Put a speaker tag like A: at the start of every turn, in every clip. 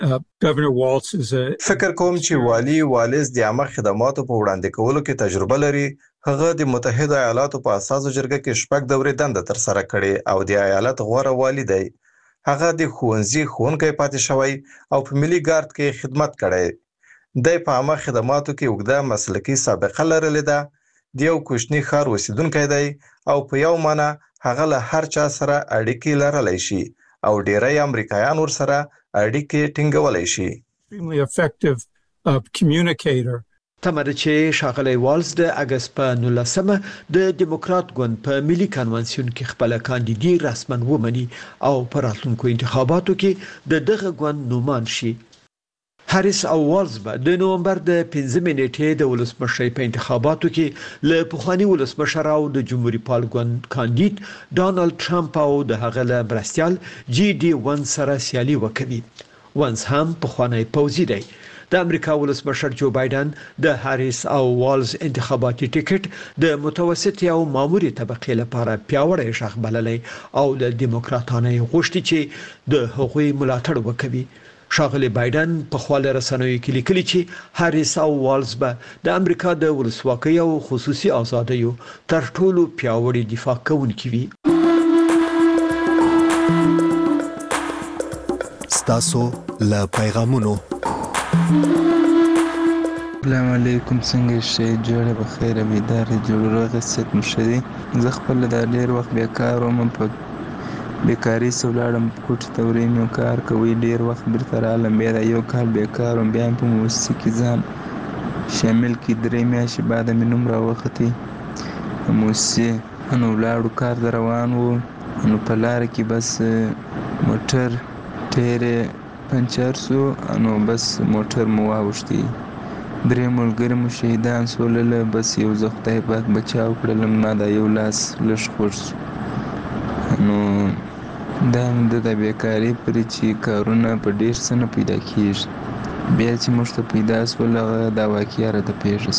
A: Governor Walz is
B: فکر کوم چې والي والز د عامه خدماتو په وړاندې کولو کې تجربه لري. هغه د متحده ایالاتو په اساسي جرګه کې شپږ دورې دنده تر سره کړې او د ایالت غوره والی دی. هغه د ښوونځي ښوونکی پاتې شوی او په ملي ګارد کې خدمت کړی. د په عامه خدماتو کې اوږده مسلکي سابقه لرلې ده. د یو کوچني ښار اوسیدونکی دی او په یو معنی هغه له هر چا سره اړیکې لرلی شي او ډیری امریکایان ورسره اړیکې ټینګولی شي.
A: extremely effective communicator.
C: تمره چې شاغلی والز د اگست په 19 د دیموکرات ګوند په ملي کنونسیون کې خپل کاندیدي رسما ومني او په راتلونکو انتخاباتو کې د دغه ګوند نومان شي. هاریس او والز به د نومبر د 15 نیټې د ولسمشر په انتخاباتو کې له پخوانی ولسمشر او د جمهوریت پال ګوند کاندید ډانلډ ټرمپ او د هغه له مرستیال جی ډي ون سره سیالي وکړي. ونس هم پخوانی پوځي دی. د امریکا ولسمشر جو بایدن د هاریس او والز انتخاباتي ټیکټ د متوسط او ماموري طبقه لپاره پیاوړی شخ بللی او د دیموکراتانو غوښتي چې د حقوقي ملاتړ وکړي. شاغلی بایدن په خپل رسنیو کې لیکلي چې هاریس او والز به د امریکا د ولسواکۍ او خصوصي ازادیو تر ټولو پیاوړي دفاع کوونکي وي.
D: ستاسو له پیغامونو.
E: السلام علیکم، څنګه شئ؟ جوړه بخیر بیدار جوړه غسیت مشدي. زه خپل د ډیر وخت بیکار وم، په بیکاری سولاړم کوټ تورې مې کار کوي. ډیر وخت برته رالم، بیا یو کال بیکار وم، بیا په موسسه کې ځان شامل کې 3 میاشتې بعد مې نوم راوختی موسسه نو لاړو کار روان وو. نو په لار کې بس موټر ټیر پنچر سو، نو بس موټر مو واوښتي. 3 ملګري مو شهیدان سول. بس یو زه خدای پاک بچاو کړلم، ما دا یو لاس لږ خوږ سو. نو دا د بیکاری پر چې کارونه په ډیر څه نه پیدا کیږي. بیا چې موږ ته پیدا سول دا واقعیا راته پیښه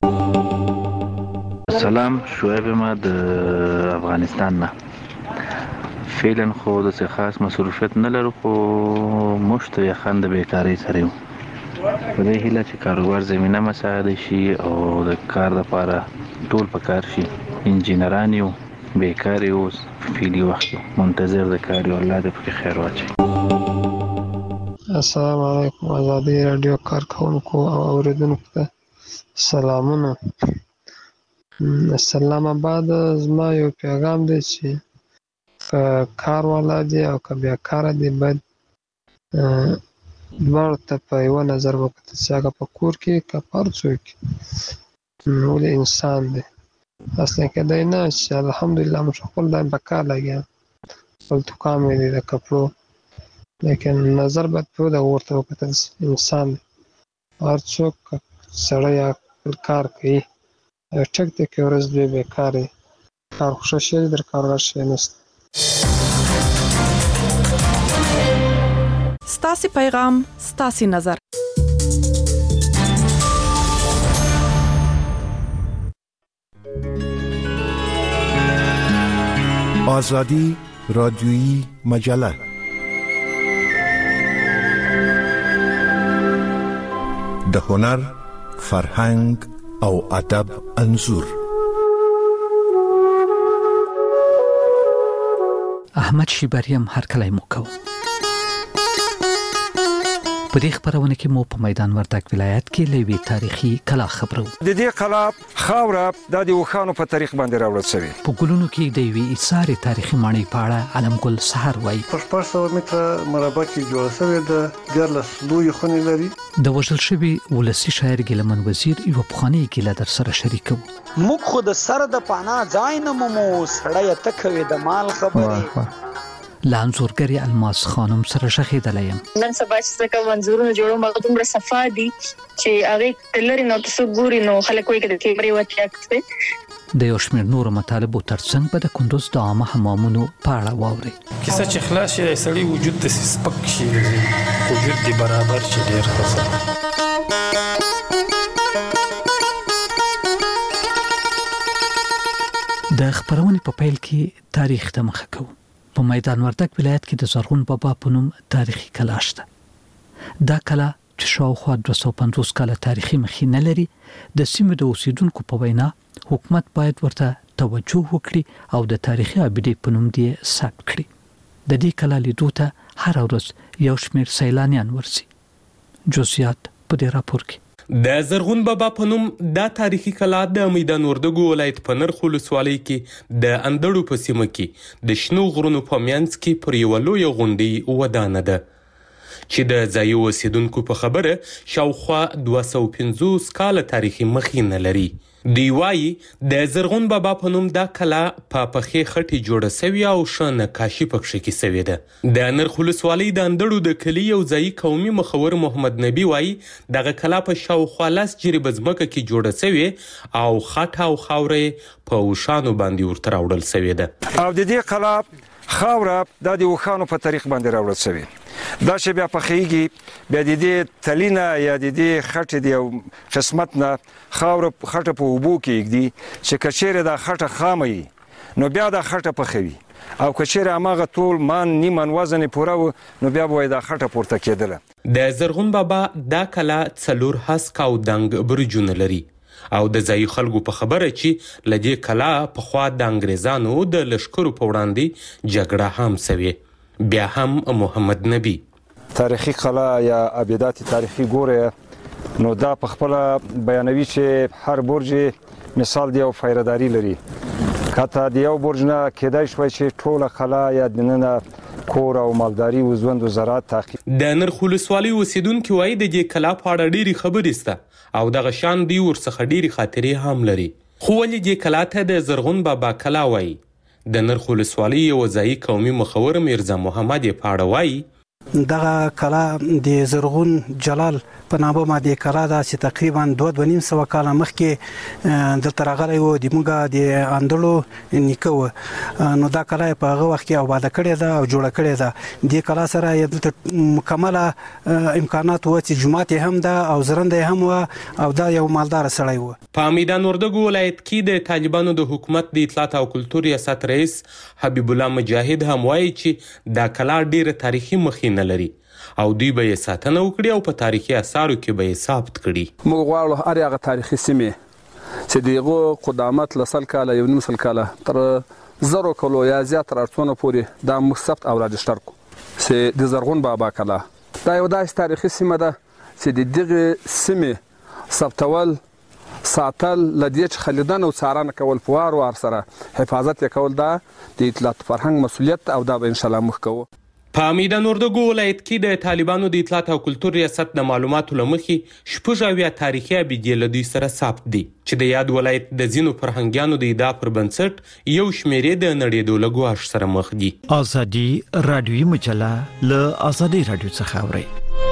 E: سول.
F: سلام، شعیب ما د افغانستان نه. فعلا خو د څه خاص مصروفیت نه لرو، خو موږ ته یخند بیکاری سره یو. په دې هیله چې کاروبار زمینه مساعده شي او د کار لپاره ټول پکار شي. انجینران یو، بیکار یو، فعلی وخت منتظر د کار یو. الله دې پکې خیر واچوي.
G: السلام علیکم. ازادي رادیو کارکونکو او اوریدونکو ته سلامونه. اسلام آباد زما یو پیغام دی چې کار والا دی او که بیکار دی باید دواړو ته په یوه نظر وکتل چې هغه په کور کې که په هر څوک ولې انسان دی. اصلا کدی نه چې الحمدلله موږ خپل دایم په کار لګیا، خپل دوکان مې دی د کپړو، لیکن نظر باید په دغه ورته وکتل انسان دی. هر څوک سړی یا خپل کار کوي، ټیک دی که ورځ دوی بیکار یې، کار خو ښه شی دی، در کار غټ شی نشته.
H: ستاسې پیغام ستاسې نظر.
D: آزادی رادیویی مجله. د هنر، فرهنګ او ادب انځور.
I: احمد شیبریم هرکلی مو کو. په دې خبرونه کې مو په میدان وردګ ولایت کې لوی تاریخي کلا خبرو.
J: د دې کلا خاوره د وخانو په تاریخ باندې راوړل شوی.
I: په ګلونو کې د وی ایثار تاریخي معنی په اړه علم ګل سحر وای.
K: په 400 متره مربع کې جوړ شوی د ګرلس لوی خونې لري.
I: د وژل شوی ولسی شاعر ګلمن وزیر یو پخوانی ګله در سره شریکو.
L: موږ خو د سر د پانا ځای نه مو سړی تکوي د مال خبره.
I: لانزورګری الماس خانم سره شخیدلیم.
M: نن سبا چې منظورونه جوړو مغه دومره صفا دي چې هغه تلری نو تاسو ګوري نو خلک وایي چې کیمرې وته اکته.
I: د یو شمېر نور مطالبه ترڅنګ په د کندوز د عامه حمامونو پاړه واوري.
N: کیسه چې خلاص شي سړی وجود د سپک شي، وجود دی برابر شي ډیر ښه.
I: د خبرونې په پیل کې تاریخ ته مخه کوو. په میدان وردګ ولایت کې د زرغون بابا په نوم تاریخي کلا شته. دا کلا چې شاوخوا 250 کاله تاریخي مخینه لري د سیمې د اوسیدونکو په وینا حکومت باید ورته توجه وکړي او د تاریخي ابدي په نوم دی ثبت کړي. د دې کلا لیدو ته هر ورځ یو شمېر سیلانیان ورسي. جزئیات په دې راپور کې.
O: د زرغون بابا په نوم دا تاریخي کلا د میدان وردګو ولایت په نرخ ولسوالۍ کې د اندړو په سیمه کې د شنو غرونو په منځ کې پر یوه لویه غونډۍ ودانه ده چې د ځایي اوسیدونکو په خبره شاوخوا 250 کاله تاریخي مخینه لري. دی وایي د زرغون بابا په نوم دا کلا په پخې خټې جوړه سوې او ښه نقاشي پکښې کې سوې ده. د نرخ ولسوالۍ د اندړو د کلي یو ځایي قومي مخور محمد نبي وایي دغه کلا په شاوخوا 10 جریبه ځمکه کې جوړه سوې او خټه او خاوره په اوښانو باندې ورته راوړل سوې ده.
J: او د دې کلا خاوره د اوښانو په طریق باندې راوړل سوې. دا چې بیا پخېږي بیا د دې تلینه یا د دې خټې د یو قسمت نه خټه په اوبو کې ایږدي چې که چیرې دا خټه خامه وي نو بیا دا خټه پخوي او که چیرې هماغه ټول نیمن وزن یې پوره و نو بیا به دا خټه پورته کېدله. د زرغون بابا دا کلا 4 هسک او دنګ برجونه لري او د ځایي خلکو په خبره چې له دې کلا پخوا د انګریزانو د لښکرو په وړاندې جګړه هم سوې. بیا هم محمد نبی تاریخي کلا یا ابیدات تاریخي ګوره نو دا په خپل بیانوي چې هر برج مثال دی او فایرداری لري. کته د یو برج نه کېدای شوی چې ټوله کلا یا دننه کور او مالداري او ژوند او زراعت تعقیب.
O: د نرخ ولسوالۍ اوسیدونکي وایي د دې کلا په اړه ډېرې خبرې شته او دغه شان دوی ورڅخه ډېرې خاطرې هم لري. خو ولې دې کلا ته د زرغون بابا کلا وایي؟ د نرخ ولسوالۍ یو ځایي قومي مخور میرزا محمد یې په اړه وایي
P: دغه کلا د زرغون جلال په نامه باندې کلا ده چې تقریبا 2.5 کاله مخکې دلته راغلی و. د موږ د اندړو نیکه و نو دا کلا په هغه وخت کې آباده کړې ده او جوړه کړې ده. دې کلا سره دلته مکمله امکانات و چې جومات هم ده او زرنده هم و او دا یو مالدار سړی و.
O: په میدان وردګو ولایت کې د طالبانو د حکومت د اطلاعات او کلتور ریاست رئیس حبیب الله مجاهد هم وایي چې دا کلا ډیره تاریخي مخینه لري او دوی به یې ساتنه وکړي او په تاریخي اثارو کې به یې ثبت کړي.
Q: موږ غواړو هر هغه تاریخي سیمې چې د هغو قدامت له 100 کاله یو نیم سل کاله تر 1000 کالو یا زیات تر ارڅونه پورې دا موږ ثبت او راجستر کړو. چې د زرغون بابا کلا دا یو داسې تاریخي سیمه ده چې د دغه سیمې ثبتول ساتل لدې چې خلیدان او څارنه کول په وار سره حفاظت یې کول دا د اطلاعات فرهنګ مسؤلیت او دا به ان شاء الله موږ کوو.
O: په میدان وردګو ولایت کې د طالبانو د اطلاعات او کلتور ریاست د معلوماتو له مخې 6 تاریخي ابیدې له دوی سره ثبت دي چې د یاد ولایت د ځینو فرهنګیانو د ادعا پر بنسټ یو شمېرې د نړېدو له ګواښ سره مخ دي.
C: ازادي رادیوي مجله له ازادي رادیو څخه اوري.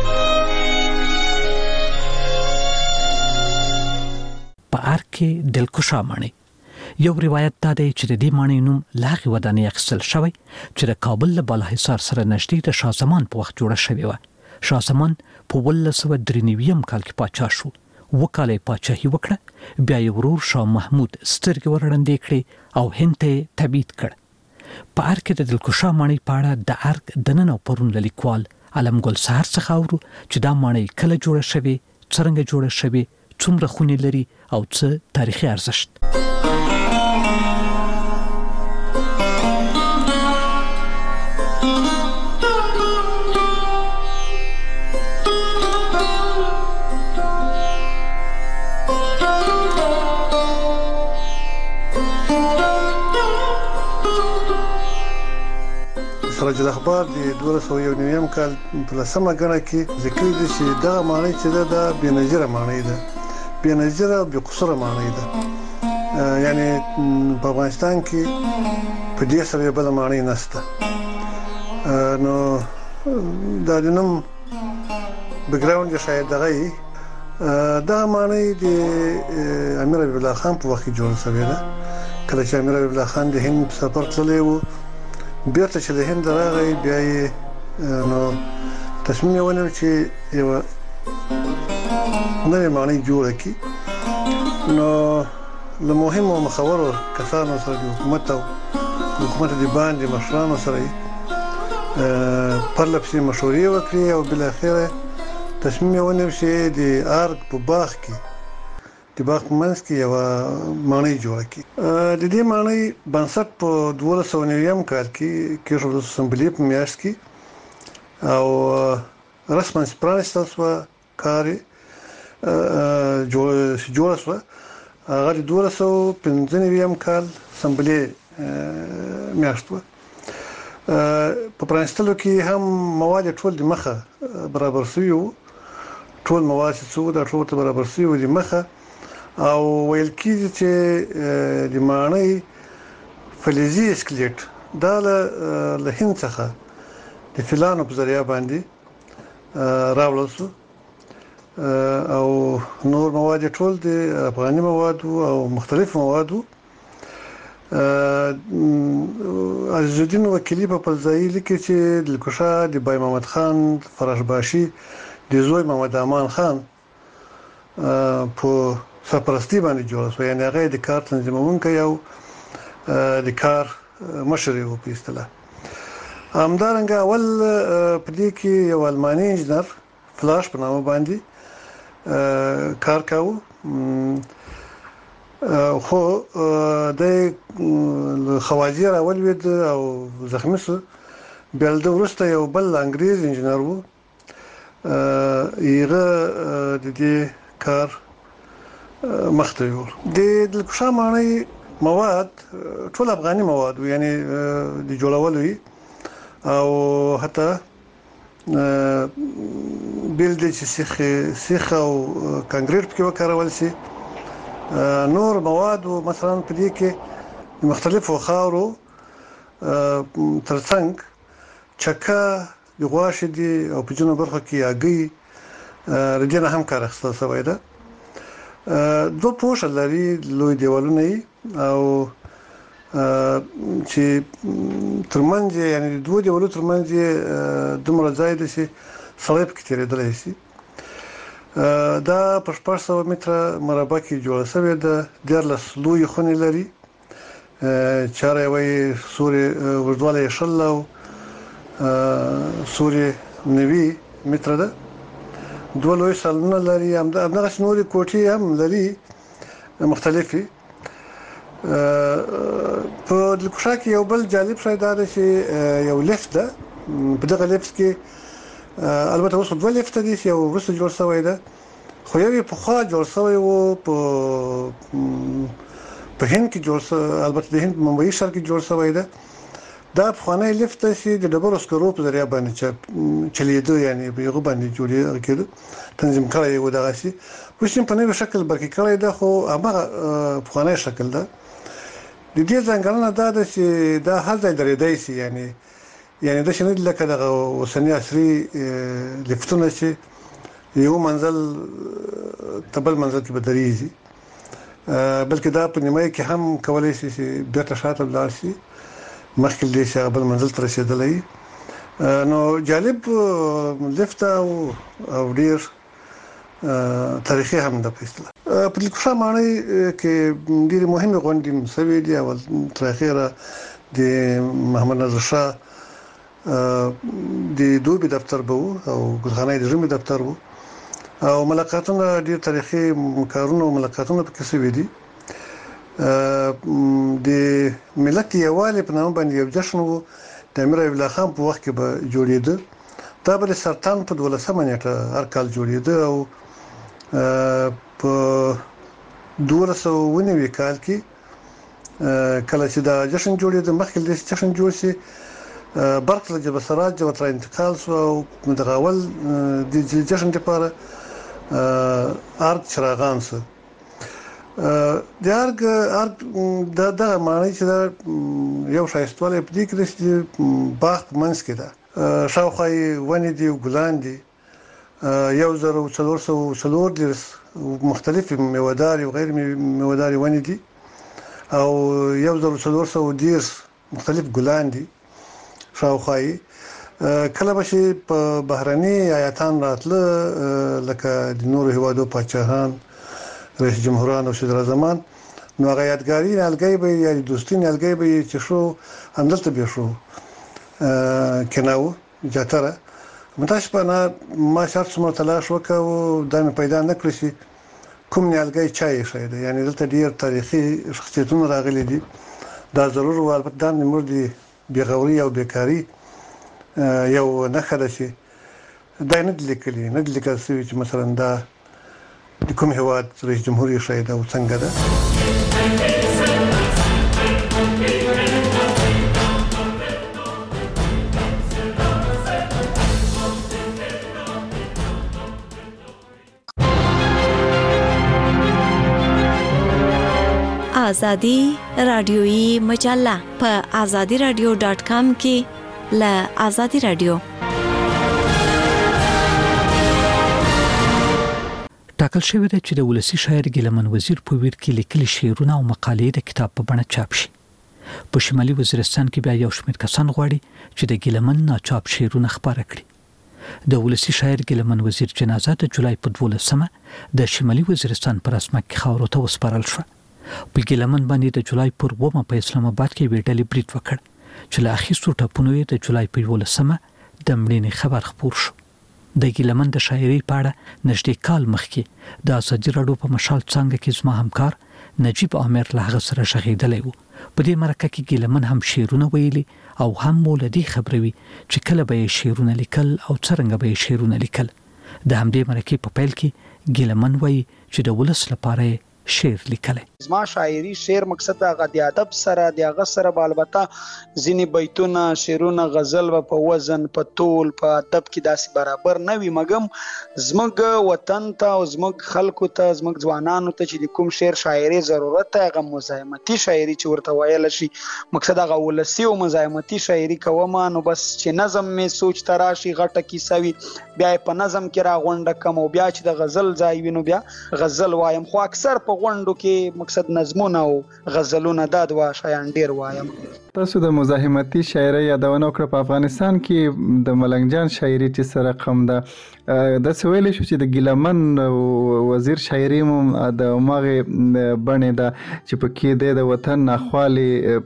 I: په ارګ کې دلکشا ماڼۍ یو روایت دا دی چې د دې ماڼۍ نوم له هغې ودانۍ اخیستل شوی چې د کابل له بالاحصار سره نږدې د شاه زمان په وخت جوړه شوې وه. شاه زمان په 1993 کال کې پاچا شو. 7 کاله یې پاچاهي وکړه. بیا یې ورور شاه محمود سترګې ورړندې کړې او هند ته یې تبعید کړ. په ارګ کې د دلکشا ماڼۍ په اړه د ارګ دننه او پرون له لیکوال علمګل سهار څخه اورو چې دا ماڼۍ کله جوړه شوې، څرنګه جوړه شوې، څومره خونې لري او څه تاریخي ارزښت.
K: سراج الاخبار د 2001 کال په لسمه غړه کې ذکر دي چې دغه ماڼۍ چې دا بېنظیره ماڼۍ ده، بېنظیره او بېقصوره ماڼۍ ده. یعنی په افغانستان کې په دې سره بل ماڼۍ نشته. نو دا د نوم بیکګراوند یې شاید دغه دا ماڼۍ د امیر حبیب الله خان په وخت کې جوړه شوې ده. کله چې امیر حبیب الله خان د هند په سفر تللی و، بیرته چې د هند راغی، بیا یې نو تصمیم یې ونیو چې یوه نوې ماڼۍ جوړه کړي. نو له مهمو مخورو کسانو سره د حکومت د باندې مشرانو سره یې پرله پسې مشورې وکړې او بالاخره تصمیم ونیو چې د ارګ په باغ کې د باغ په منځ کې یو ماڼۍ جوړه کړي. د دې ماڼۍ بنسټ په 1290 کال کې کېښودل شو اسمبلی په میاشت کې او رسما پرانستل شو کار جوړ شو. هغه د 1295 کال اسمبلی میاشت و. په پرانستلو کې هم مواد ټول د مخه برابر شوی وو. ټول مواد چې څو د ټول برابر شوی وو د مخه او ویل کېږي چې د ماڼۍ فلزي اسکلیټ دا له هند څخه د فیلانو په ذریعہ باندې راوړل شو او نور مواد ټول د افغاني مواد او مختلف مواد عزیز الدین وکیلی په فلزایي لیکي چې د کوشا د بای محمد خان فراشباشي د زوی محمد امان خان په سرپرستی باندې جوړ شو. یعنی هغه د کار تنظیمونکی او د کار مشر و په اصطلاح. همدارنګه اول په دې کې یو الماني انجنیر فلاش په نامه باندې کار کاوه خو د خواجی راولوید او زخمی شو. بیا د وروسته یو بل انګریز انجنیر و یغه د دې کار مخته یو. د دلکوشا ماڼۍ مواد ټول افغاني مواد یعنی د جوړولو او حتی بیل د سیخ او کانکریټ کې وکارول شي. نور مواد مثلا په دې کې مختلفو خاورو ترڅنګ چکه د غواشه دي او په جنوب برخه کې اګي ردینه هم کار اخیستل شوی ده. دوه پوښ لري لوی دیوالونه او چې ترمنځ یعنی دوه دیوالو ترمنځ دومره ځای دی چې سړی پکې تېرېدلی شي. دا په 600 متره مربع کې جوړه شوې ده. 14 لوی خونې لري. چاره وي سوري ورډواله شل او سوري 90 متره ده. دوه لوی سالونه لري. همدغه نورې کوټې هم لري مختلفي. په دلکوشا کې یو بل جالب شی دا دی چې یو لیفت ده. په دغه لیفت کې البته اوس دوه لیفت دي چې یو وروسته جوړ شوی ده خو یو په خوا جوړ شوی وو په هند کې جوړ شوی. البته د هند ممبئی ښار کې جوړ شوی ده. دا پخوانی لیفت چې د ډبرو سکرو په ذریعہ باندې چلیدو یعنی په یو باندې جوړې کېدو تنظیم کړی و. دغه شی اوس په نوې شکل برکې کړی ده خو هغه پخوانی شکل ده. د دې ځانګړنه دا ده چې دا هر ځای درېدای شي یعنی د شنو لکه دغه اوسنی عصري لیفتونه چې یو منزل تبل منزل کې بدريږي بلکې دا په نیمه کې هم کولای شي چې بیرته شاته لاړ شي مخکې دې چې بل منزل ته رسیدلی. نو جالب لیفت او ډیر تاریخي هم د پېستله. په دلکوشا ماڼۍ کې ډېر مهمه غونډې مسوي دي. اول تر اخره د محمد نظر شاه د دوبي دفتر بو او ګلخانه د ژمي دفتر وو او ملاقاتونه ډېر تاریخي کارونه او ملاقاتونه پکې شوي دي. د ملت یوالي په نامه باندې یو جشن وو د امیر ایوب الله خان په وخت کې به جوړېده. دا به سرطان په 12 نیټه هر کال جوړېده او په 1290 کال کې کله چې دا جشن جوړېده مخکې د جشن جوړ شي برق له جبل سراج او تر انتقال شو او دغه اول د جشن لپاره ارګ چراغان سو. د ارګ د معنی چې یو شایستواله په دې کې د باغ منځ کې ده. شاوخوا ونې دي او ګلان دي. 1440 مختلف میوه‌داري او غیر میوه‌داري ونې دي او 1410 مختلف ګلان دي شاوخوا. کله به چې په بهرني آیاتان راتله لکه د نورو هیوادو پاچاهان رئیس جمهوران او صدر اعظمان نو هغه یادګاري نلګي به یا دوستي نلګي به چې شو همدلته به شو کناو جاتره متاسفانه ما شرط سم تلاش وکاو دا مې پیدا نه کړی شي کوم نیالګي چای شي دی یعنی دلته ډیر تاریخي شخصیتونه راغلي دي دا ضرور و البته دا نمر دي بیغوري او بیکاری یو نه خله شي دا نه لیکلي نه لیکل شوی چې مثلا دا د کوم هواد رئیس جمهور شي دا څنګه ده
R: آزادی رادیویی مجله په azadiradio.com کې له آزادی رادیو
I: ټاکل شوی دی چې د ولسی شاعر ګیلمن وزیر په ویر کې لیکلي شعرونه او مقالې د کتاب په بڼه چاپ شي. په شمالي وزیرستان کې بیا یو شمېر کسان غواړي چې د ګیلمن ناچاپ شعرونه خپاره کړي. د ولسی شاعر ګیلمن وزیر جنازه د جولای په 12مه د شمالي وزیرستان پر اسمه کې خاورو ته وسپارل شو. په ګیلمن باندې د جولای پر 2مه په اسلام آباد کې ویډلې بریټ وکړ چې له اخیستو ټاپونو د جولای په 11مه د مړینې خبر خپور شو. د ګیلمن د شاعري په اړه نږدې کال مخکې د ازادي راډیو په مشال څنګه کې زما همکار نجیب عامر له هغه سره شغیدلی و. په دې مرکه کې ګیلمن هم شعرونه ویلي او هم مولدي خبروي چې کله به شعرونه لیکل او څرنګه به شعرونه لیکل. د همدې مرکه په پیل کې ګیلمن وایي چې د ولس لپاره شعر لیکلی.
L: زما شاعري شعر مقصد هغه د ادب سره د هغه سره البته ځینې بیتونه شعرونه غزل په وزن په طول په ادب کې داسې برابر نه وي مګم زموږ وطن ته او زموږ خلکو ته زموږ ځوانانو ته چې کوم شعر شاعري ضرورت ته هغه مزاحمتي شاعري چې ورته ویل شي مقصد هغه ولسی او مزاحمتي شاعري کوم نو بس چې نظم می سوچ تراشي غټه کی سوي بیا په نظم کې را غونډه کوم او بیا چې د غزل ځای وینو بیا غزل وایم خو اکثر په غونډو کې مقصد نظمونه او غزلونه دا دوا شایان ډیر وایم.
S: تاسو د مزاحمتي شاعري یادونه وکړه په افغانستان کې د ملنګ جان شاعري چې سره رقم ده د سویل شو چې د ګیلمن وزیر شاعري مو د ماغه بڼه ده چې په کې د وطن ناخوالي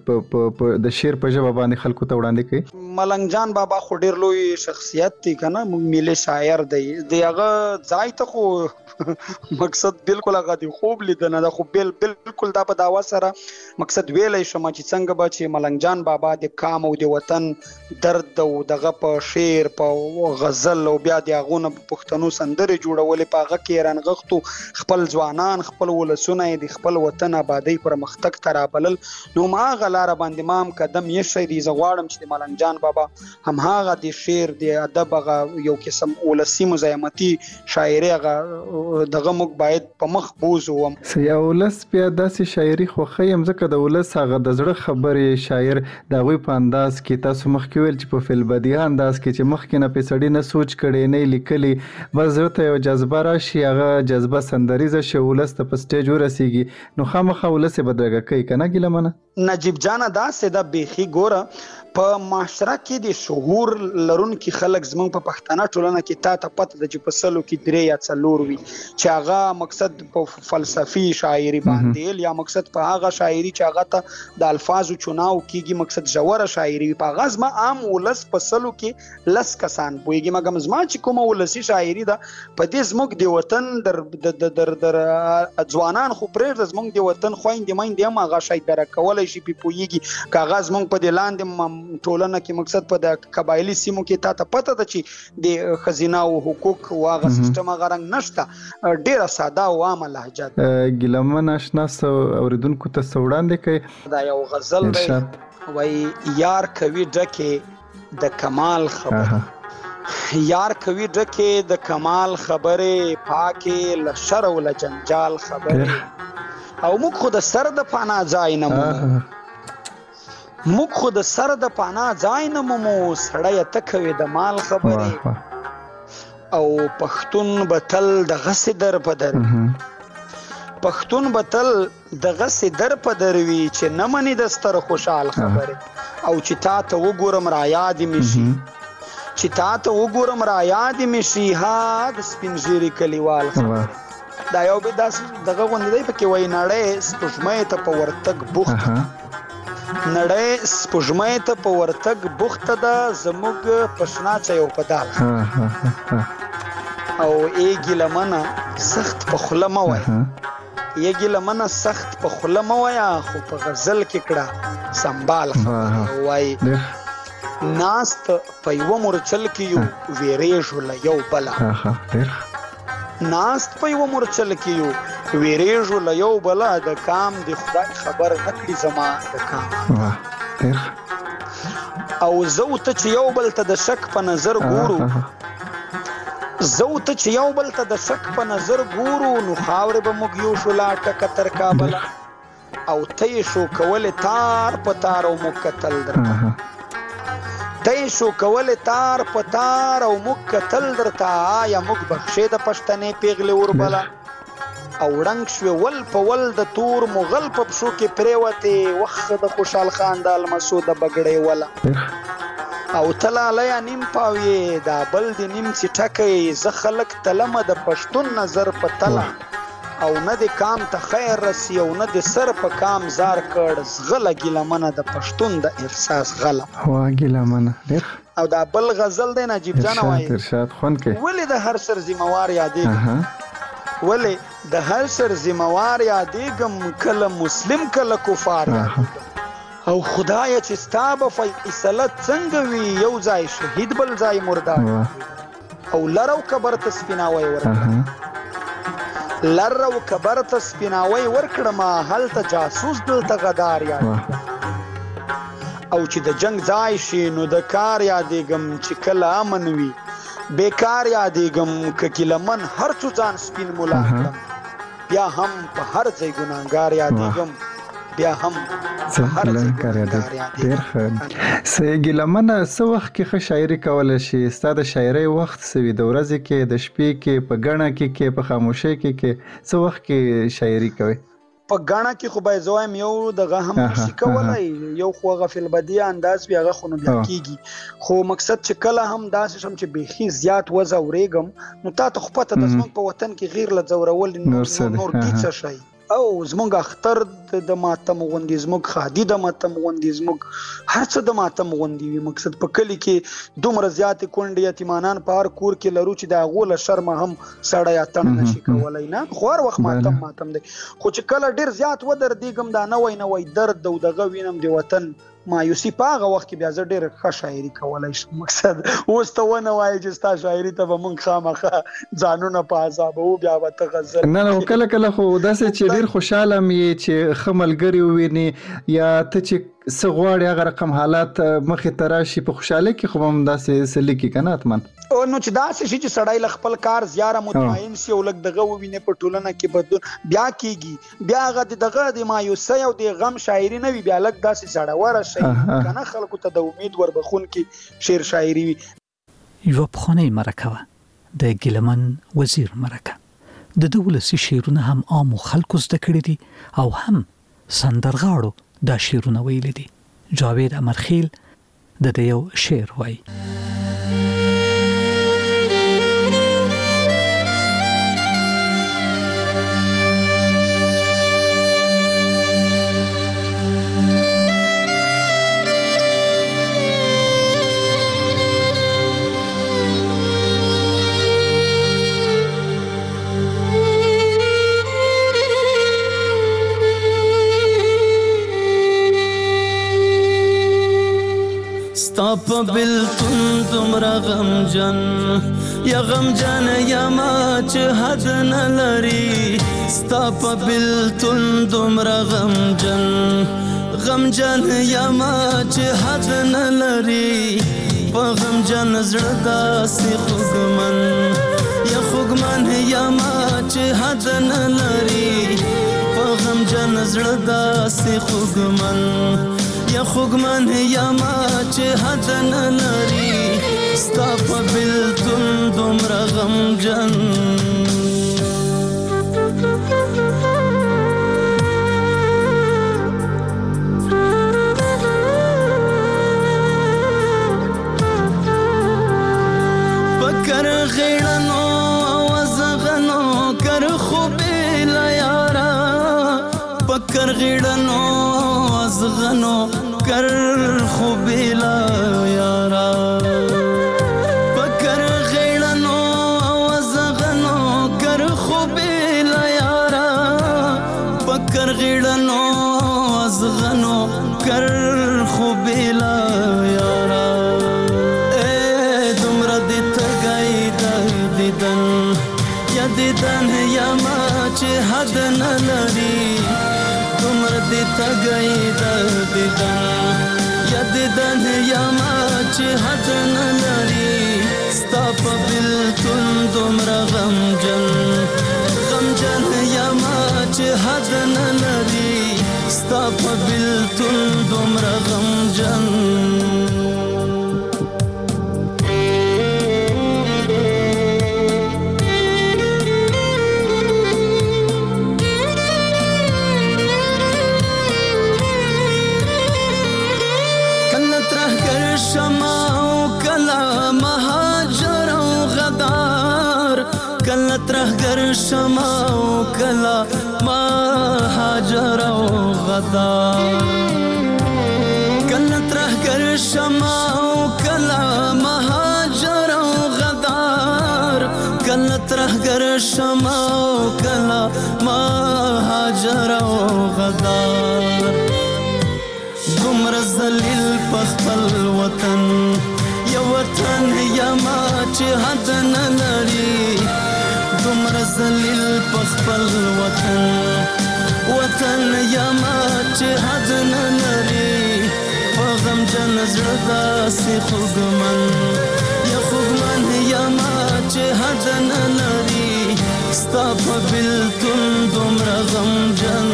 S: د شعر په ژبه باندې خلکو ته وړاندې کوي.
L: ملنګ جان بابا خو ډیر لوی شخصیت دی کنه ملي شاعر دی هغه ځای ته خو مقصد بالکل هغه دی خوب لیدنه ده خو بالکل دا په داوا سره مقصد ویلې شم چې څنګه به چې ملنګ جان بابا د کام او د وطن درد او دغه په شعر په غزل او بیا د غونه پښتنو سندرې جوړولې په هغه کې رنغښتو خپل ځوانان خپل ولسونه د خپل وطن آبادی پر مختک ترابلل نو ما غلار باندې مام قدم یې شي د زغواړم چې ملنګ جان بابا هم هغه د شعر د ادب هغه یو قسم ولسی مزاحمتي شاعري هغه دغه موږ باید په مخ بوزو
S: یا ولس بیا داسې شاعري خو خیم ځکه د ولس هغه د زړه خبرې شاعر د غوي په انداز کې تاسو مخکې ویل چې په فلبدی انداز کې چې مخکې نه پېسړی نه سوچ کړي نه لیکلي بس ورته یو جذبه راشي هغه جذبه سندریزه شي ولس ته په سټیج ورسیږي نو خامخا ولس به درګه کوي کنه ګیلمنه.
L: نجیب جان دا سده بيخي ګوره په معاشره کې د شعور لرونکي خلک زمونږ په پښتنه ټولنه کې تا پته د چې په سلو کې درې یا څلور وي چې هغه مقصد په فلسفي شاعري باندې یا مقصد په هغه شاعري چې هغه ته د الفاظو چناو کیږي مقصد جوړه شاعري په غزما عام ولس په سلو کې لس کسان بوېږي مګم زما چې کومه ولسی شاعري ده په دې زموږ د وطن در ځوانان خو پرې زموږ د وطن خويندې مېندې هم هغه شاعري درکول شي په پوېږي کاغذ مونږ په د لاندې ټولنه کې مقصد په د قبایلی سیمو کې تا پته ده چې د خزینه او حقوق او هغه سیستم هغه رنګ نشته ډیره ساده او عامه لهجه
S: ګیلمن آشنا اوریدونکو ته وړاندې کوي.
L: دا یو غزل دی وای یار کوي ډکه د کمال خبره یار کوي ډکه د کمال خبره پاکه لشر او لجنجال خبره او موږ خو د سر د پانا ځای نه موږ خو د سر د پانا ځای نه مو سړی ته کوي د مال خبرې او پښتون بتل د غس در په در پښتون بتل د غس در په در وی چې نه مني د ستر خوشحال خبرې او چې تا ته وګورم را یاد می شي چې تا ته وګورم را یاد می شي ها د سپین ژیري کلیوال خبرې دا یو به داس دغه غونډې په کې وای نړۍ سپوږمۍ ته په ورتګ بوخت نړۍ سپوږمۍ ته په ورتګ بوخته ده زموږ پښنا چيو پدال او ایګی لمنه سخت په خوله مو وای ایګی لمنه سخت په خوله مو وای خو په غزل کې کړه سنبال وای ناست په یو مورچل کې یو ویریږو له یو بلا ناست په یو مورچل کې یو ویریږو له یو بلا د کام د خدای خبر نکړي زما د کام او زه ته چې یو بل ته د شک په نظر ګورو زه ته چې یو بل ته د شک په نظر ګورو نو خاورې به موږ یو شو لا ټکه تر کابل او ته شو کول تار په تار او موږ کتل درته ته شو کول تار په تار او موږ کتل درته یا موږ بخښې د پښتنې پیغلې وربله او رنګ شو ول په ول د تور مغل په پښو کې پریوته وخت د خوشحال خان د المسو د بګړې ولا او تلاله نیم پاوی دا بل د نیم چې ټکې ز خلق تلمه د پښتون نظر په تلا او نه د کام ته خیر رسی او نه د سر په کام زار کړ زغله ګلمنه د پښتون د احساس غله
S: وا ګلمنه
L: او دا بل غزل دی نجیب جان وای
S: ارشاد خون کې
L: ولې د هر سر ذمہوار یادېږم ولې د هر سر ذمہوار یادېږم کله مسلم کله کفار او خدای چې ستا به فیصله څنګه وي یو ځای شهید بل ځای مردار او لرو کبر ته سپیناوی ورکړه لرو کبر ته سپیناوی ورکړه هلته جاسوس دلته غدار یاد او چې د جنگ ځای شي نو د کار یادېږم چې کله امن وي بیکار یادېږم که کلمن هر څو ځان سپین مولا کړم بیا هم په هر ځای ګناهګار یادېږم بیا هم هر
S: ډیر ښه سیګی لمنه څه وخت کې ښه شاعري کولی شي ستا د شاعرۍ وخت څه وي د ورځې کې د شپې کې په ګڼه کې په خاموشۍ کې څه وخت کې شاعري کوي
L: په ګڼه کې خو باید زوایم یو دغه هم نشي کولی یو خو غفل بدی انداز بیا هغه خو نو بیا کېږي خو مقصد چې کله هم داسې شم چې بیخي زیات وځورېږم نو تا ته خو پته ده زموږ په وطن کې غیر له ځورول نور دي څه شی او زمونږ اختر د ماتم غوندي زمونږ خادي د ماتم غوندي زمونږ هر څه د ماتم غوندي وي مقصد په کلی کې دومره زیات کونډې یتیمانان په هر کور کې لرو چې د هغو له شرمه هم سړی اتڼ نشي کولی نه خو هر وخت ماتم دی خو چې کله ډېر زیات ودردېږم دا نوی درد او دغه وینم د وطن مایوسي په هغه وخت کې بیا زه ډېر ښه شاعري کولی شم مقصد اوس ته ونه وایې چې ستا شاعري ته به مونږ خامخا ځانونه په عذابوو بیا به ته غزل
S: نه کله خو داسې چې ډېر خوشحاله م یې چې ښه ملګري ووینې یا ته چې څه غواړې هغه رقم حالات مخې ته راشي په خوشحالۍ کې خو هم داسې څه لیکي که نه حتما
L: نو چې داسې شي چې سړی له خپل کار زیاره مطمئن سي او لږ دغه ووینې په ټولنه کې بدلون بیا کېږي بیا هغه دغه د مایوسۍ او د غم شاعري نه وي بیا لږ داسې زړوره شي که نه خلکو ته د امید وربخونکي شعر شاعري وي
I: یوه پخوانۍ مرکه وه د ګیلمن وزیر مرکه د ده ولسي شعرونه هم عامو خلکو زده کړي دي او هم سندرغاړو دا شعرونه ویلي دي جاوید امرخیل د ده یو شعر وایي
T: ستا په بلتون دومره غمجن یا غمجن یما چې حد نه لري ستا په بلتون دومره غمجن یما چې حد نه لري په غمجن زړه داسې خوږمن یما چې حد نه لري په غمجن زړه داسې خوږمن خوږمن یما چې حد نه لري ستا په بلتون دومره غمجن پکر غیړنو وزغنو کر خوبې لا یارا پکر غیړنو وزغنو کر خوبیلا یارا پکر غیړنو وزغنو کر خوبیلا یارا پکر غیړنو وزغنو کر خوبیلا یارا دومره دې تګای د دیدن یا دیدن یا ما چې حد نه لري دومره دې تګای د دیدن یا دیدن یا ما چې حد نه لري ستا په بلتون دومره غمجن یا ما چې حد نه لري ستا په بلتون دومره غمجن ترهګر شمع او کلا مهاجر او غدار کله ترهګر شمع او کلا مهاجر او غدار کله ترهګر شمع او کلا مهاجر او غدار دومره ذلیل په خپل وطن یا وطن یا ما چې حد نه لري دومره ذلیل په خپل وطن یا ما چې حد نه لري په غمجن زړه داسې خوږمن یا ما چې حد نه لري ستا په بلتون دومره غمجن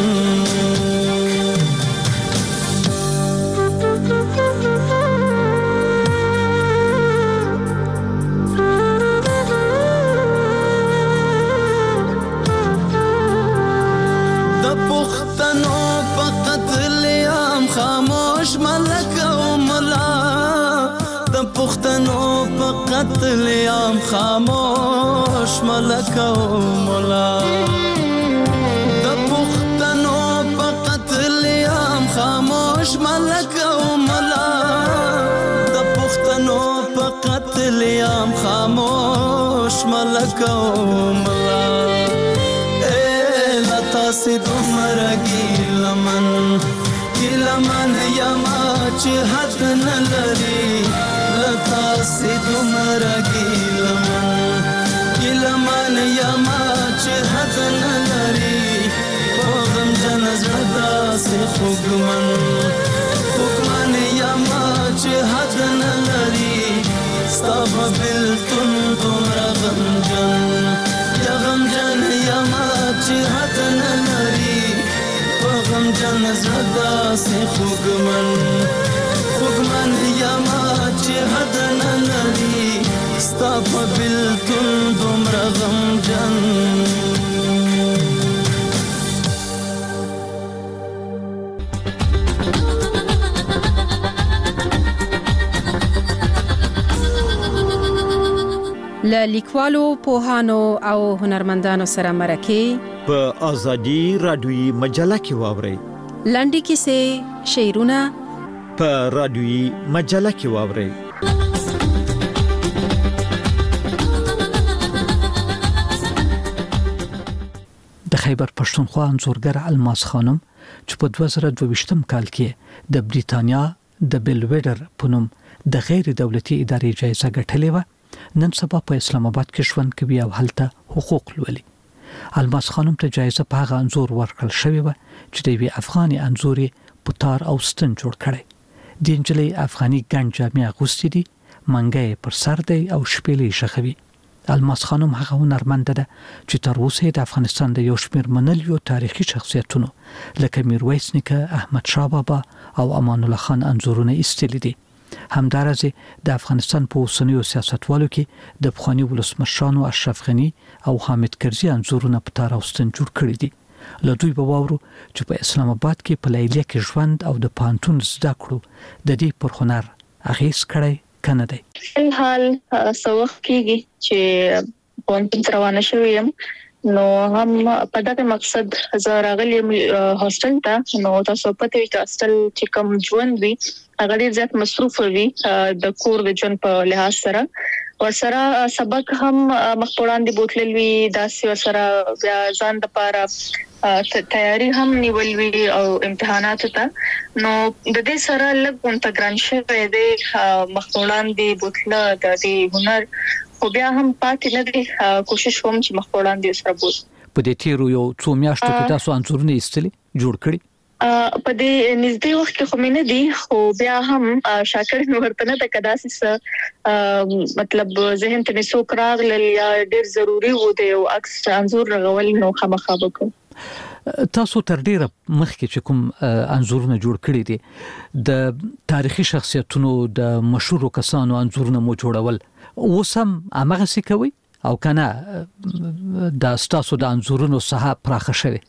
T: خاموش ملک او ملا د پښتنو په قتل عام خاموش ملک او ملا د پښتنو په قتل عام خاموش ملک او ملا د پښتنو په قتل عام خاموش ملک او ملا لتا سي دومره ګیلمن ګیلمن یا ما چې حد نه لري لتا سي دومره ګیلمن یا ما چې حد نه لري په غمجن زړه داسې خوږمن یا ما چې حد نه لري ستا په بلتون دومره غمجن یا ما چې حد نه لري غمجن زړه داسې خوږمن یا ما چې حد نه لري ستا په بلتون دومره غمجن
H: له لیکوالو پوهانو او هنرمندانو سره مرکه
C: په ازادي رادیوي مجله کې واورئ
H: لنډي کیسې شعرونه
C: په رادیوي مجله کې واورئ
I: د خیبر پښتونخوا انځورګر الماس خانم چې په 2022 کال کې د بریتانیا د بیلویډر په نوم د غیر دولتي ادارې جایزه ګټلې و نن سبا په اسلام آباد کې ژوند کوي او هلته حقوق لولي الماس خانم ته جایزه په هغه انځور ورکړل شوې و چې د وی افغاني انځوري پتار او ستن جوړ کړي د انجلي افغاني ګنج جامع اغوستې دي منګي پر سر دی او شپېلې شخوي الماس خانم هغه هنرمند ده چې تر اوسه د افغانستان د یو شمېر منليو تاریخي شخصیتونو لکه میرویس نیکه احمد شاه بابا او امان الله خان انځورونه ایستلي دي همدارسه د افغانستان په اوسنیو سیاستوالو کې د پخوانی ولسمشرانو اشرف غنی او حامد کرزي انځورونه په تار اوستن جوړ کړی دي له دوی په واورو چې په اسلام آباد کې په لیلیه کې ژوند او د پانتون زده کړو د دې پر هنر اغیز کړی کنه دی
M: حال سوخ کېږي چې پانتون روانه شوم نو هم په دغه مقصد زه راغلی هاستل ته. نو تاسو پته وي چې هاستل چې کوم ژوند وي هغه ډیر زیات مصروف وي د کور د ژوند په لحاظ سره. ورسره سبق هم مخپوړان دي بوتل وی داسې ورسره بیا ځان د پاره تیاری هم نیول وی او امتحانات ته. نو د دې سره لږ انټګران شوی دی مخپوړان دي بوتل د دې هنر خو بیا هم پاتې نه دي. کوشش کوم چې مخپوړان دي سره بوت.
I: په دې تیرو یو څو میاشتو کې تاسو انځورونه ایستلي جوړ کړی؟
M: په دې نږدې وخت کې خو مې نه دي، خو بیا هم شاکر ورته نه د کداسې مطلب ذهن ته څوک راغلل یا ډیر ضروری و دی او عکس انځور رغول نو خامخا وکړم.
I: تاسو تر ډیره مخکې چې کوم انځورونه جوړ کړی دي د تاریخي شخصیتونو د مشهور کسانو انځورونه مو جوړول، اوس هم هغه څه کوي او کنه د تاسو د انځورونو څخه پراخه شوی؟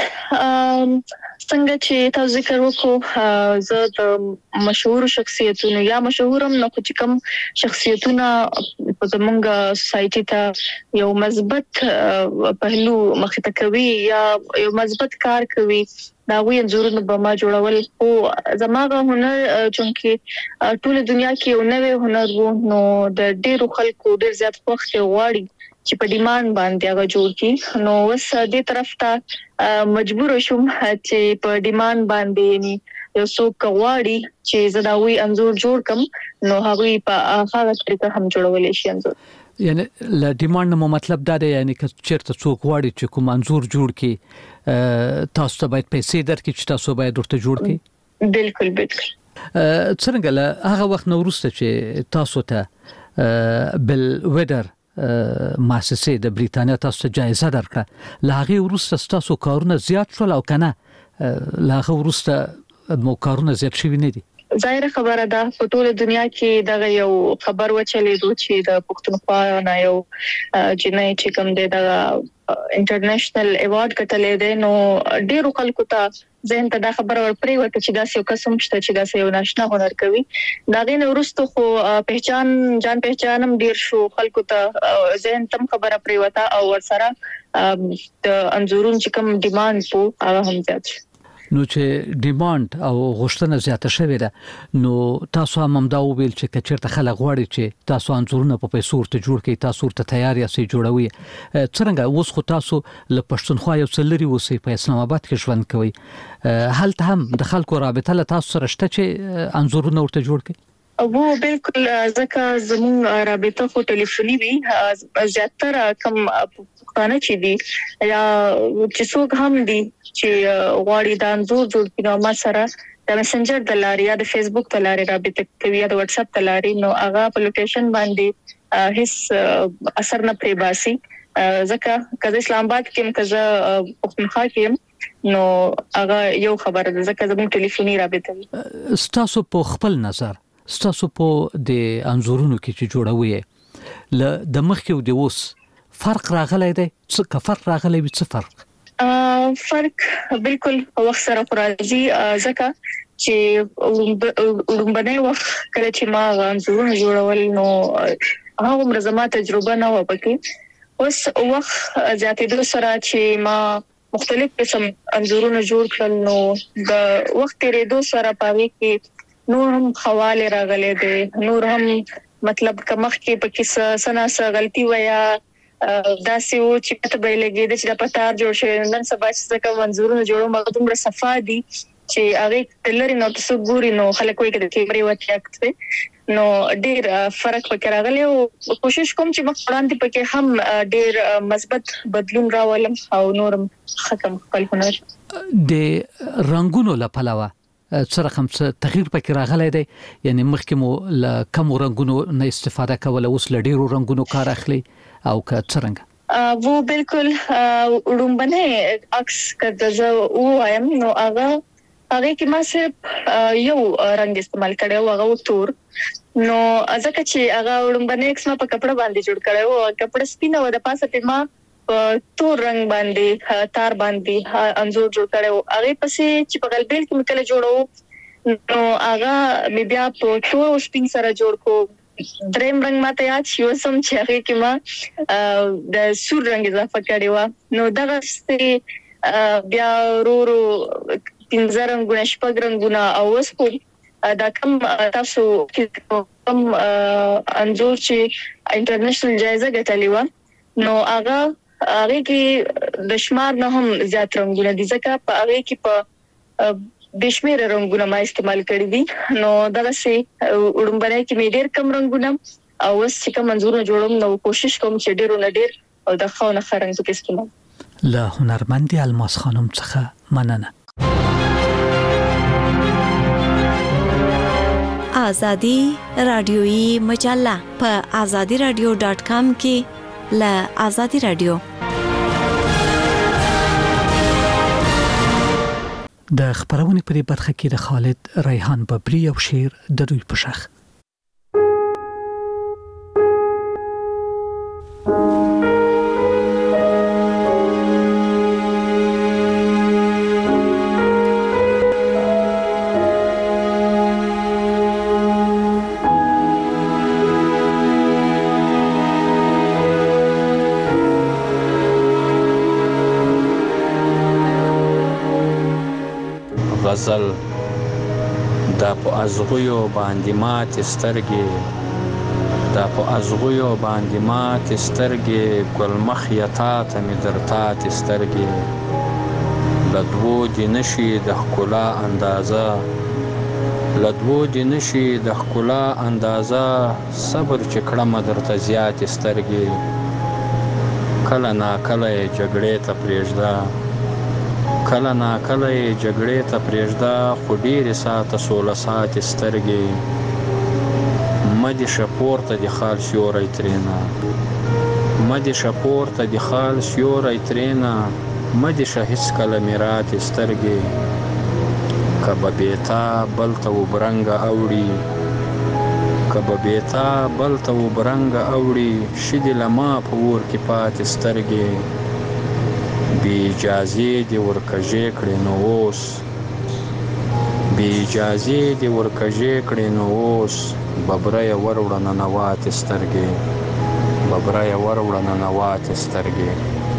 M: څنګه چې تاسو ذکر وکړو زه د مشهور شخصیتونو یا مشهورم نه چې کوم شخصیتونه په زمونږ سوسايټي ته یو مثبت پهلو مخې ته کوي یا یو مثبت کار کوي دا وی انځورونه به ما جوړول. او زماغه هنر چې ټول دنیا کې یو نوې هنر وو نو د ډیرو خلکو ډیر زیات وخت غواړي چې په ډیماند باندې هغه جوړ کی. نو وس دې طرف ته مجبور شوم چې په ډیماند باندې یو څوک غواړي چې زداوی انځور جوړ کم نو هغه په هغه طریقه هم جوړولې شي انځور.
I: یعنی ل ډیماند نو مطلب دا دی یعنی که چیرته څوک غواړي چې کوم انځور جوړ کی تاسو ته باید پیسې درکړي چې تاسو باید ورته جوړ کی؟
M: بالکل بالکل.
I: څنګه له هغه وخت نو وروسته چې تاسو ته بل ویډر مؤسسه د بریتانیا تاسو ته جایزه درکړه، لاغه وروسته تاسو کارونه زیات شول او کنه لاغه وروسته مو کارونه زیات شوي نه دي؟
M: ظاهر خبره ده په ټول دنیا کې دا یو خبر وچلېدو چې د پښتونخوا نه یو جنۍ چې کوم دی دا انټرنیشنل ایوارډ کټلې ده. نو ډیرو خلکو ته ځین ته دا خبره ورپرې وته چې دا یو قسم شته چې دا یو ناشنا هنر کوي. دا غین ورستو خو پہچانم ډیر شو خلکو ته ځین تم خبره پرې وته او ورسره د انځورون چې کوم ډیماند وو هغه هم زیات.
I: نو چې ډیماند او غوښتنه زیاته شوې ده نو تاسو هم دا ویل چې کچېرته خلک غواړي چې تاسو انځورونه په پیسو ورته جوړ کړئ، تاسو ورته تیار یاست جوړوي. څنګه اوس خو تاسو له پښتونخوا یو څه لري اوسئ په اسلام آباد کې ژوند کوي، هلته هم د خلکو رابطه له تاسو سره شته چې انځورونه ورته جوړ کړئ؟
M: وو بالکل ځکه زموږ رابطه خو ټلیفوني وی زیاتره کم پښتانه چې دي یا چې څوک هم دي چې غواړي د انځور جوړ کړي ما سره د میسنجر د لارې یا د فیسبوک د لارې رابطه کوي یا د واتس اپ د لارې نو هغه په لوکیشن باندې هیڅ اثر نه پری باسي. ځکه کله اسلام آباد کې مکه پښتونخوا کې نو هغه یو خبره ده ځکه زموږ ټلیفوني رابطه وي.
I: تاسو په خپل نظر تاسو په د انځورونو کې چې جوړوي ل د مخکې او د اوس فرق راغلی دی؟ څه فرق راغلی وي؟ څه فرق؟
M: فرق بالکل وخت سره راځي ځکه چې لومبني وخت کله چې ما انځورونه جوړول نو هغه مرزمه تجربه نه و پکې. اوس وخت زیاتېدو سره چې ما مختلف قسم انځورونه جوړ کړل نو د وخت تیریدو سره پاره کې نور هم خواله راغلي دي، نور هم مطلب کمخ کې پکې سنا غلطي ویا داسې و چې پته به لګي د چې پتار جوړ شي نن سبا چې منظورونه جوړو مګ دومره صفا دي چې هغه تلری نو تاسو ګوري نو خلک وایي چې کیمرې وته اکته نو ډیر فرق پکې راغلی او کوشش کوم چې مخوړاندې پکې هم ډیر مثبت بدلون راولم او نورم ختم خپل هنر.
I: د رنگونو لپاره سره کوم تغییر پکې راغلی دی؟ یعنی مخکې مو ل کوم رنگونو نه استفاده کوله اوس ل ډیرو رنگونو کار اخلي او که څنګه؟
M: وو بالکل رومبنه عکس کده زه وایم نو هغه کې ما صرف یو رنگ استعمال کړو هغه تور نو ځکه چې هغه رومبنه عکس ما په کپڑا باندې جوړ کړو او کپڑا سپینه و د پاسه په ما تور رنگ باندې تار باندې انځور جوړ کړو هغه پسې چې په غلبیل کې مکله جوړو نو هغه بیا په تور سپین سره جوړ کو دریم رنگ ماته یاد شي وسم چې هغه کې ما د سور رنگ اضافه کړی و. نو دغه بیا ورو 15 رنگونه 6 رنگونه او اوس خو دا کوم تاسو کوم انځور چې انټرنیشنل جایزه ګټلې و نو هغه کې د شمار نه هم زیات رنگونه دي ځکه په هغه کې په بشمیر رنگونه ما استعمال کړی دي. نو دغه سي وړمبره کې مې ډېر کم رنگونه او اوس چې کوم منظور جوړوم نو کوشش کوم چې ډېر نه ډېر او د خاونه خرنګ کې استعمال.
I: له هنرمندي الماس خانم څخه مننه.
R: آزادی رادیویی مجله په azadiradio.com کې له آزادی رادیو.
I: د خبرونې په برخه کې د خالد ریحان ببری او شعر د دوی په شخ.
U: غزل دا په ازغیو باندې مات سترګې دا په ازغیو باندې مات سترګې ګل مخ یتا ته می درتات سترګې لدوو دی نشي د ښکلا اندازه لدوو دی نشي د ښکلا اندازه صبر چې کړم درته زیات سترګې کله نا کله جګړې ته پرېږده کله نا کله جګړې ته پرېږده خو ډېرې ساته 16 ساعت سترګې مدې شپور ته د خال سیوری ترېنه مدې شپور ته د خال سیوری ترېنه مدې شه هېڅکله مې راتې سترګې که به بېتا بل ته وبرنګه اوړي که به بېتا بل ته وبرنګه اوړي شي دې له ما په اور کې پاتې سترګې بی اجازه دی ورکجې کړې نو اوس بی اجازه دی ورکجې کړې نو اوس ببره وروړه ننوات سترګې ببره وروړه ننوات سترګې.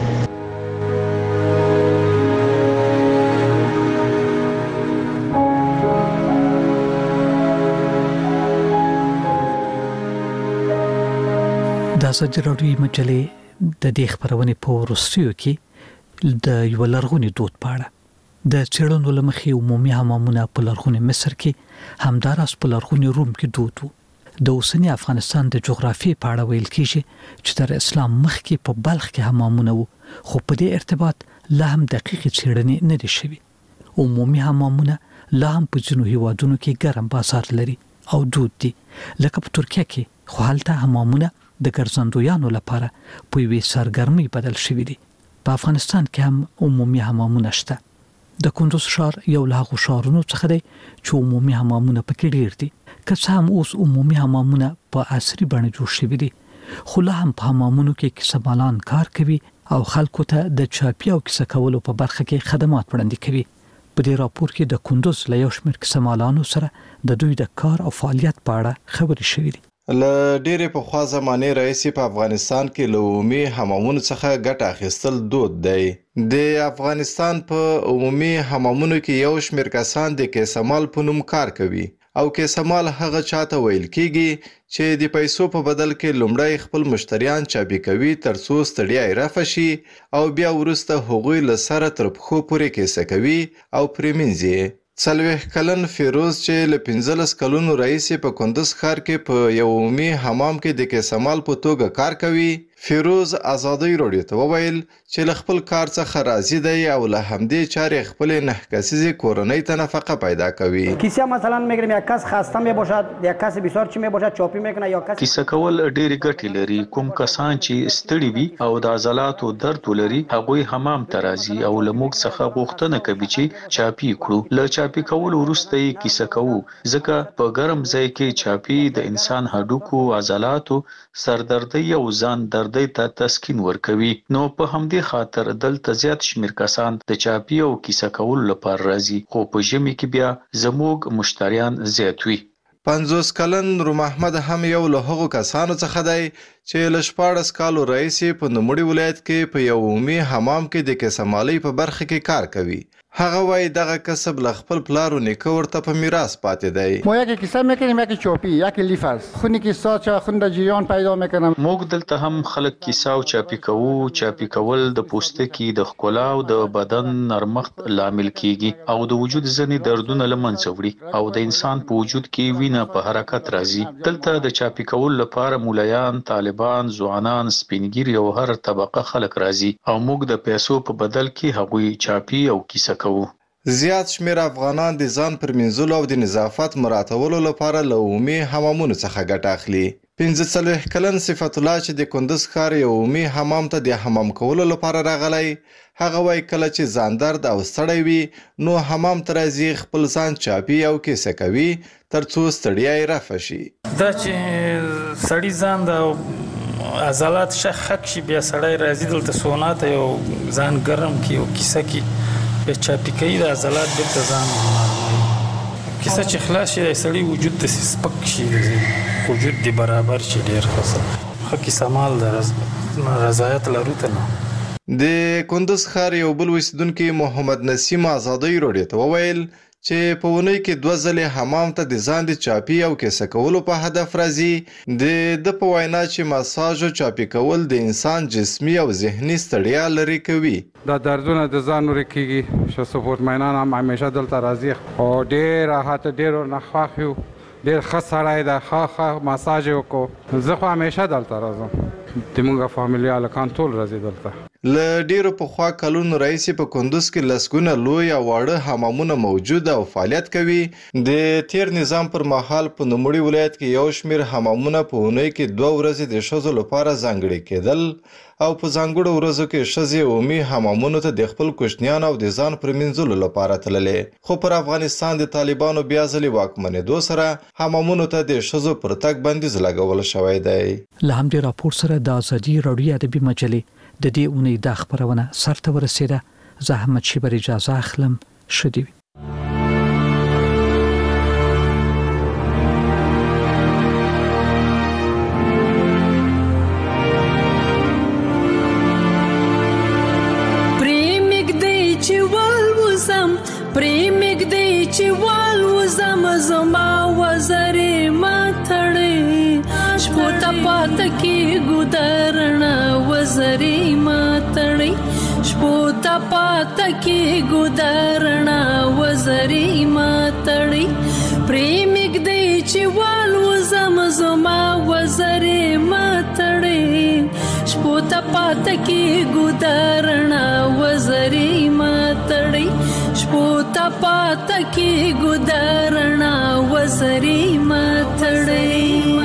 I: د ازادي راډیو مجلې د دې خبرونې په وروستیو کې د یو لرغوني دود په اړه د چېړنو لمخې عمومي حمامونه په لرغوني مصر کې همداراز په لرغوني روم کې دود وو. د اوسنی افغانستان د جغرافیې په اړه ویل کېږي چې تر اسلام مخکې په بلخ کې حمامونه وو خو په دې ارتباط لا هم دقیق چېړنې نه دي شوي. عمومي حمامونه لا هم په ځینو هیوادونو کې ګرم بازار لري او دود دي لکه په ترکیه کې خو هلته حمامونه د ګرځندویانو لپاره په یوې سرګرمۍ بدل شوي دي. په افغانستان کې هم عمومي حمامونه شته. د کندوز ښار یو له هغو ښارونو څخه دی چې عمومي حمامونه پکې ډېر دي. که څه هم اوس عمومي حمامونه په عصري بڼه جوړ شوي دي خو لا هم په حمامونو کې کیسهمالان کار کوي او خلکو ته د چاپي او کیسه کولو په برخه کې خدمات وړاندې کوي. په دې راپور کې د کندوز له یو شمېر کیسهمالانو سره د دوی د کار او فعالیت په اړه خبرې شوې دي.
B: له ډېرې پخوا زمانې راهیسې په افغانستان کې له عمومي حمامونو څخه ګټه اخیستل دود دی. د افغانستان په عمومي حمامونو کې یو شمېر کسان د کیسهمال په نوم کار کوي او کیسهمال هغه چاته ویل کېږي چې د پیسو په بدل کې لومړی خپل مشتریان چابي کوي ترڅو ستړیا یې رفع شي او بیا وروسته هغوی له سره تر پښو پورې کیسه کوي او پرې مینځي. 40 کلن فیروز چې له 15 کلونو راهیسې په کندوز ښار کې په یو عمومي حمام کې د کیسهمال په توګه کار کوي. فیروز آزادی راډیو ته وویل چې له خپل کار څخه راضي دی او له همدې چارې خپل 9 کسیزه کورنۍ ته نفقه پیدا کوي.
V: کیسه مثلا میگم یک کس خسته می باشد یک کس بسیار چی می باشد چاپی میکنه یا کس
W: کیسه کول ډېری ګټې لري. کوم کسان چې ستړي وي او د عضلاتو درد ولري هغوی حمام ته راځي او له موږ څخه غوښتنه کوي چې چاپی کړو. له چاپی کول وروسته یې کیسه کوو ځکه په ګرم ځای کې چاپی د انسان هډوکو عضلاتو سردردي او ځان دردي ته تسکین ورکوي. نو په همدې خاطر دلته زیات شمیر کسان د چاپی او کیسه کول لپاره راځي خو په ژمي کې بیا زموږ مشتریان زیات وي.
B: 50 کلن روم احمد هم یو له هغو کسانو څخه دی چې له 14 کالو راهیسې په نوموړي ولایت کې په یو عمومي حمام کې د کیسهمالۍ په برخه کې کار کوي. هغه وایي دغه کسب له خپل پلار و نیکه ورته په میراث پاتې دی.
A: ما یکی کیسه میکنیم، یکی چاپی، یکی لیفرز. خونی کیسه چه خوند جریان پیدا میکنم.
W: موږ دلته هم خلک کیسه او چاپی کوو. چاپی کول د پوستکي د ښکلا او د بدن نرمښت لامل کیږي او د وجود ځینې دردونه له منځه وړي او د انسان په وجود کې وینه په حرکت راځي. دلته د چاپی کول لپاره مولایان، طالبان، ځوانان، سپینګیري او هر طبقه خلک راځي او موږ د پیسو په بدل کې هغوی چاپی او کیسه کوو.
B: زیات شمیر افغانان د ځان پر منځلو او د نظافت مراعاتولو لپاره له عمومي حمامونو څخه ګټه اخلي. 45 کلن صفت الله چې د کندز ښار یو عمومي حمام ته د حمام کولو لپاره راغلی، هغه وایي کله چې ځان درد او ستړی وي نو حمام ته راځي، خپل ځان چاپي او کیسه کوي ترڅو ستړیا یې رفع شي.
N: دا چې سړی ځان د عضلات شخ شي بیا سړی راځي دلته سونا ته یو ځان ګرم کی او کیسه کی به چاپی کوي د عضلات بیرته ځان نرموي. کیسه چې خلاص شي سړی وجود د سپک شي، وجود دی برابر شي، ډیر ښه کیسه مال د رضایت لرو ته نه.
B: د کندز ښار یو بل اوسیدونکي محمد نسیم آزادۍ راډیو ته وویل چې په اونۍ کې 2 ځلې حمام ته د ځان د چاپي او کیسه کولو په هدف راځي. د په وینا چې مساج او چاپي کول د انسان جسمي او ذهني ستړیا لرې کوي.
E: دا دردونه د ځان لرې کیږي چې سپورت مینان هم همیشه دلته راځي او ډېر راحت، ډېر نه خوښ یو، ډېر ښه سړی دی، ښه مساج یې وکړو. زه خو همیشه دلته راځم، زموږ فامیلي هلکان ټول راځي دلته.
B: له ډیرو پخوا کلونو راهیسې په کندوز کې لسګونه لوی او واړه حمامونه موجود او فعالیت کوي. د تیر نظام پر مهال په نوموړي ولایت کې یو شمیر حمامونه په اونۍ کې 2 ورځې د ښځو لپاره ځانګړي کېدل او په ځانګړو ورځو کې ښځې عمومي حمامونو ته د خپل کوچنیانو او د ځان پر مینځلو لپاره تللې. خو پر افغانستان د طالبانو بیا ځلې واکمنېدو سره حمامونو ته د ښځو پر تګ بندیز لګول شوی دی.
I: له همدې راپور سره د ازادي راډیو ادبي مجلې د دې اونۍ د خبرونه سرته ورسېده. زه احمد شیبر اجازه اخلم. ښه دې وي.
T: زما وزرې ماتړې شپو ته پاته کې ګودرنا وزرې ماتړې شپو ته پاته کې ګودرنا وزرې ماتړې پریمګ دې چې والو زما وزرې ماتړې شپو ته پاته کې ګودرنا وزرې ماتړې شپو ته پاته کې ګودرنا وزرې ماتړې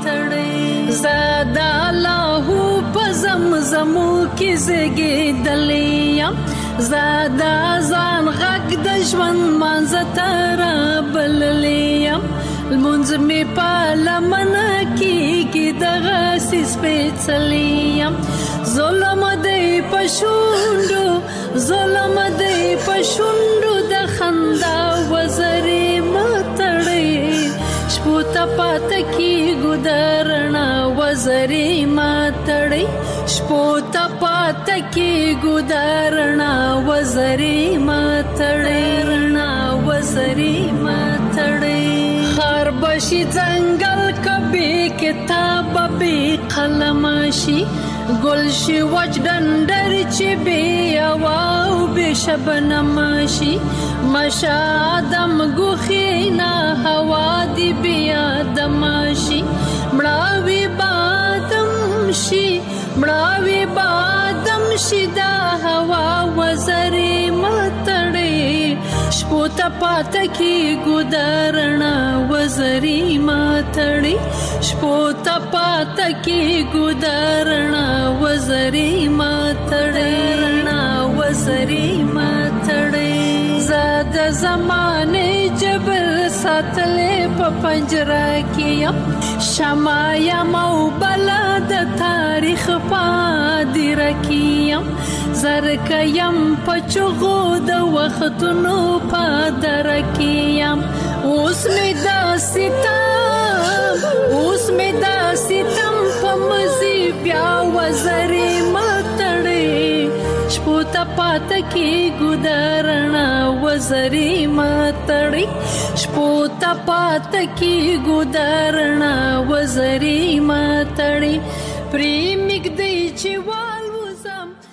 T: زادا الله په زمزمو کې زګېدلې زادا ځان غږ د ژوند منځ ته رابللې لمونځ مې په لمنه کېږي دغسې سپېڅلې ظلم دی په شونډو ظلم دی په شونډو د خندا وزرې ماتړې شپو ته پاته کې ګودرنا وزرې ماتړې شپو ته پاته کې ګودرنا وزرې ماتړې وزرې ماتړې خار بشي ځنګل کبي کتاب به قلم شي ګل شي وچ ډنډر چې بې هوا او بې شبنم شي مشه آدم ګوښې نه هوا دې بې آدم شي مړاوي بادم شي مړاوي بادم شي دا هوا وزرې ماتړې شپو ته پاته کې ګودرنا وزرې ماتړې شپو ته پاته کې ګودرنا وزرې ماتړې وزرې ماتړې زاد زمانه جبر ساتلې په پنجره کې شمع یم او بلا د تاریخ پادره کې زرکه یم په چغو د وختونو پادره کې
D: اوس مې دا ستم په مزي بیا وزرې متړې شپو ته پاته کې ګودرنا وزرې متړې شپو ته پاته کې ګودرنا وزرې متړې پرې مګدې چې